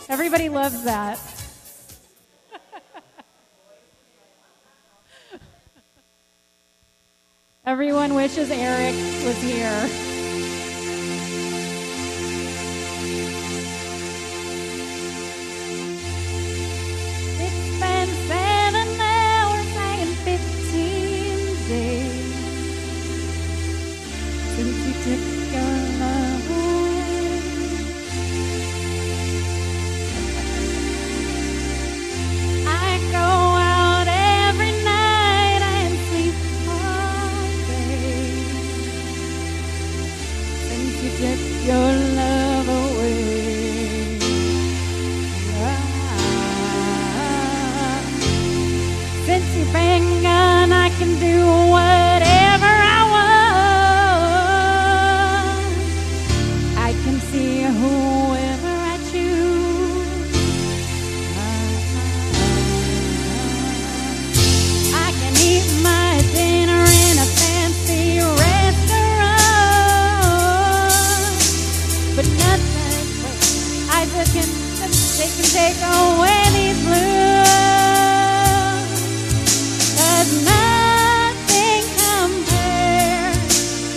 Everybody loves that. Everyone wishes Eric was here. It's been 7 hours and 15 days since you took your love away. I go out every night and sleep all day since you took your love away. Since you've been gone, I can do whatever I want. I can see whoever I choose. I can eat my dinner in a fancy restaurant, but nothing but Isaac can take away these blues. 'Cause nothing compares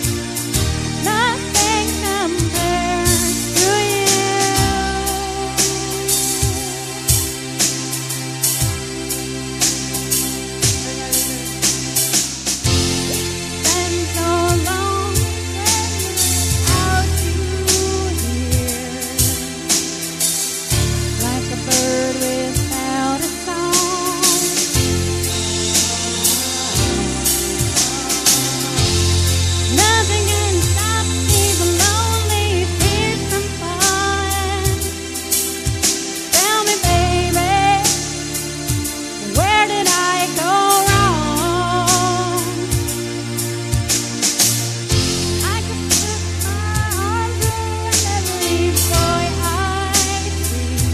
to you. Been so long without you here, like a bird without a song. Nothing can stop these lonely tears from falling. Tell me, baby, where did I go wrong? I could put my arms around every boy I see,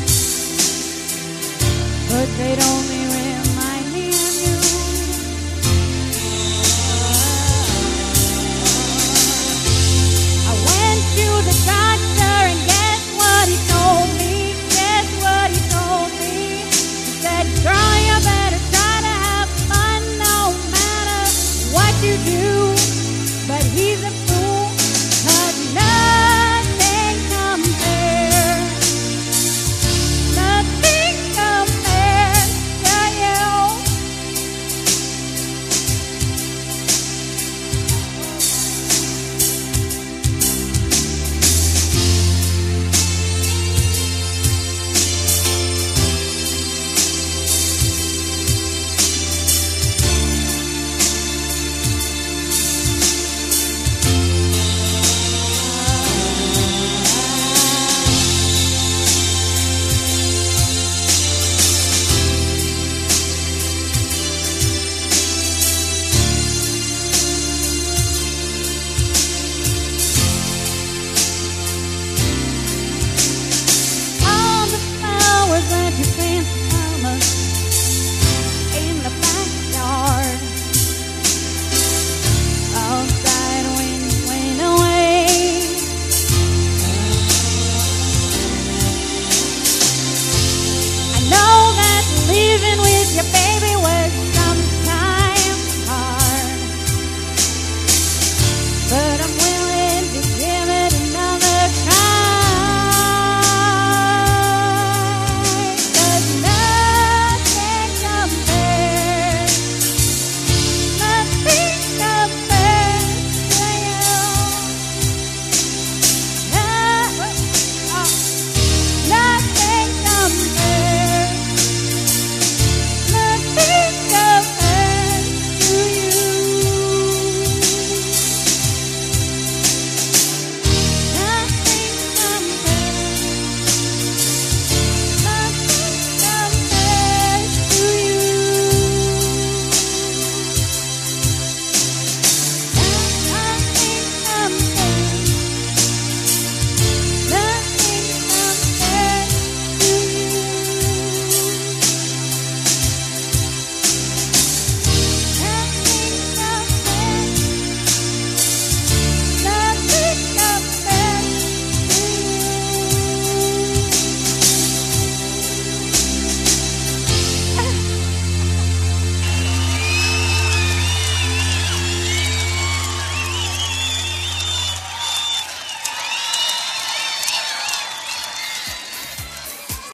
but they'd only remind me of you. I went to the doctor and guess what he told me? He said, girl, you better try to have fun no matter what you do. But he's a fool, 'cause nothing compares to you. All the flowers that you planted from us in the backyard all died when you went away. I know that living with your baby was